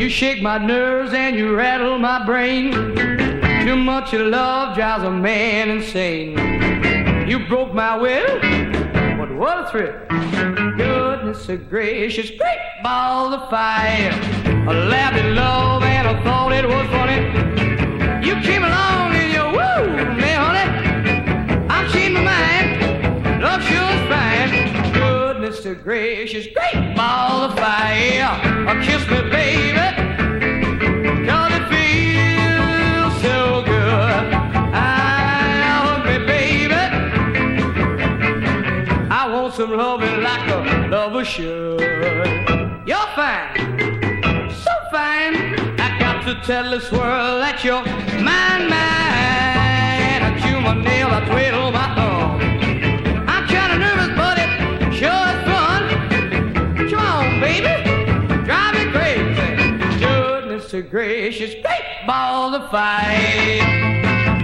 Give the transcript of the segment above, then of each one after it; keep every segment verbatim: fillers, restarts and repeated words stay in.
You shake my nerves and you rattle my brain. Too much love drives a man insane. You broke my will, but what a thrill. Goodness gracious, great balls of fire. I laughed in love and I thought it was funny. You came along and you woo, man, honey. I'm changed my mind, love sure is fine. Goodness gracious, great balls of fire. Oh, kiss me, baby, 'cause it feels so good. I hug me, baby. I want some loving like a lover should. You're fine, so fine. I got to tell this world that you're mine, mine. I chew my nail, I twiddle my thumb. I'm kinda nervous, but it sure is fun. Come on, baby, drive me crazy. Goodness gracious, great balls of fire.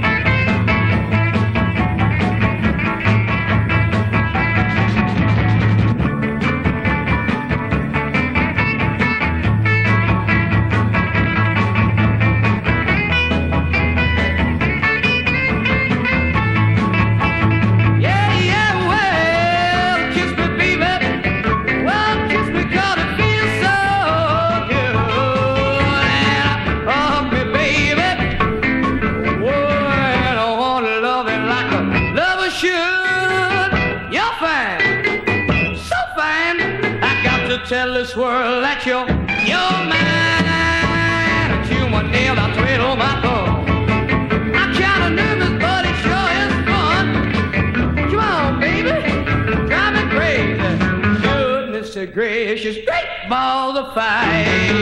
Tell this world that you're, you're mine. I chew my nail, I twiddle my thumb. I'm kinda nervous, but it sure is fun. Come on, baby, drive me crazy. Goodness gracious, great balls of fire.